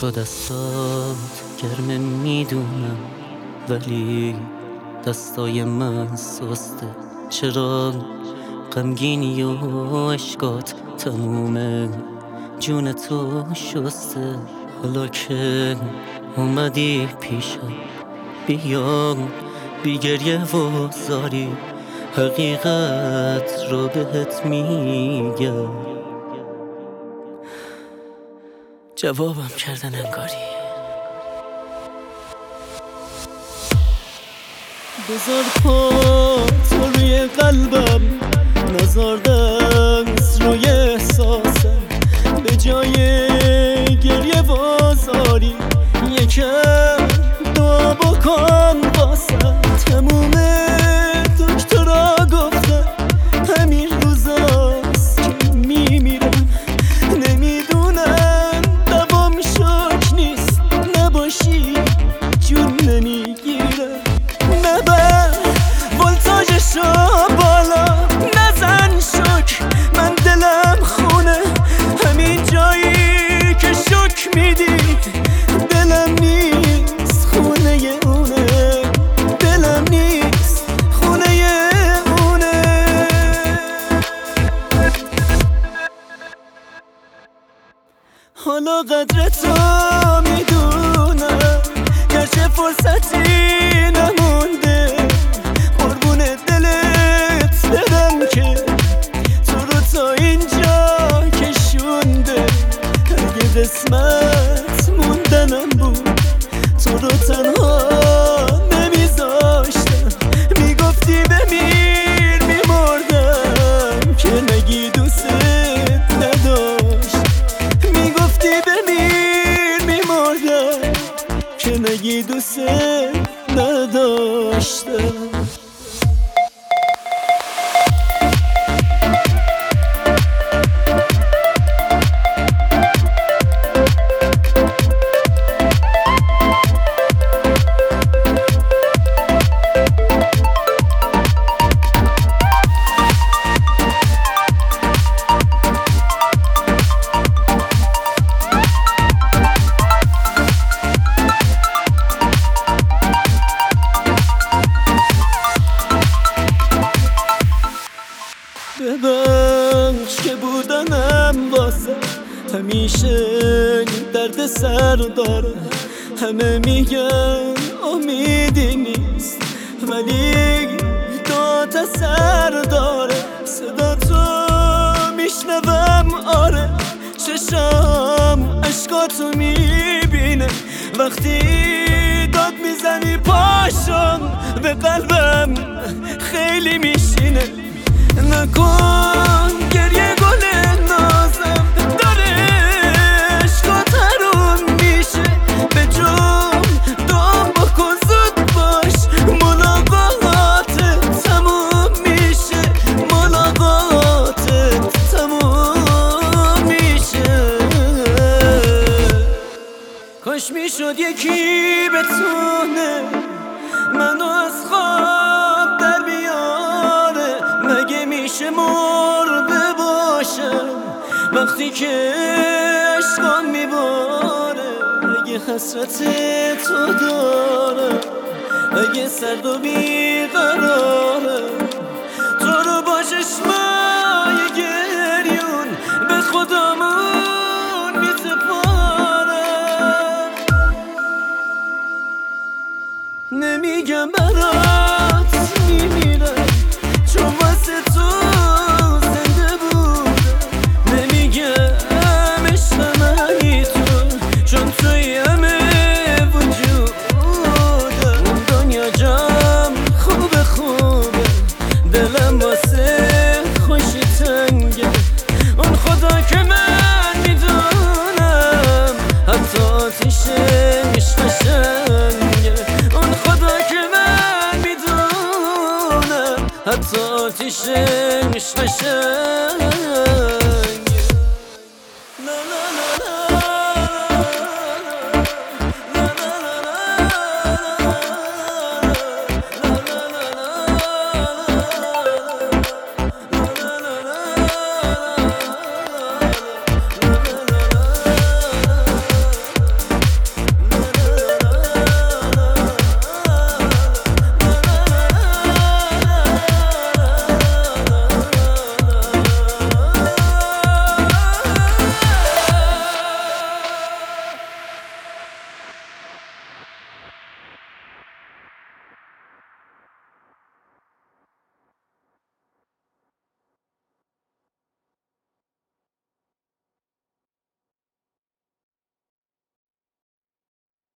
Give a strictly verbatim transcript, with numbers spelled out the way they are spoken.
تو دستات گرمه میدونم، ولی دستای من سسته. چرا غمگینی و اشکات تمومه، جون تو شسته. حالا که اومدی پیشم، بیا بی گریه و زاری، حقیقت رو بهت میگم. جوابم کردن انگاری. بذار پا تو روی قلبم، نذار دست روی احساسم، به جای گریه و زاری یکم دعا بکن واسم. تموم دکترها گفتن همین روزاست که میمیرم، نمیدونم دوام شک نیست، نباشی جون نمیگیرم. نبر ولتاژشو بالا، نزن شک، من دلم خونه، همین جایی که شک میدی دلم نیست، خونه اونه. دلم نیست، خونه اونه. حالا قدر تو میدونم، گرچه فرصتی نمونده، قربون دلت بدم که تو رو تا اینجا کشونده. اگه قسمت موندنم بود تو رو تنها نمیذاشتم، میگفتی بمیر میمردم که نگی دوست نداشت، میگفتی بمیر میمردم که نگی دوست نداشتم. ببخش که بودنم واسه همیشه درد سر داره. همه میگن امیدی نیست، ولی داد اثر داره. صدا تو میشنوم، آره چشم اشکاتو میبینه، وقتی داد میزنی پاشم به قلبم خیلی میشینه. نکن گریه گل نازم، داره عشقات حروم میشه، به جون دام بکن زود باش، ملاقاتت تموم میشه، ملاقاتت تموم میشه. کاش میشد یکی بتونه منو از خواب در بیاره، مگه میشه مرده باشم وقتی که عشقام میباره. اگه حسرت تو دارم، اگه سرد و بیقراره، تو رو با چشمای گریون به خودمون میسپارم. نمیگم برات میمیرم چون واسه تو زنده بودم، نمیگم عشق منی تو چون توی همه وجودم. اون دنیا جام خوبه خوبه، دلم واسه خوشی تنگه، اون خدا که من میدونم حتی آتیشش قشنگه، اون خدا که من میدونم حتی آتیشش قشنگه.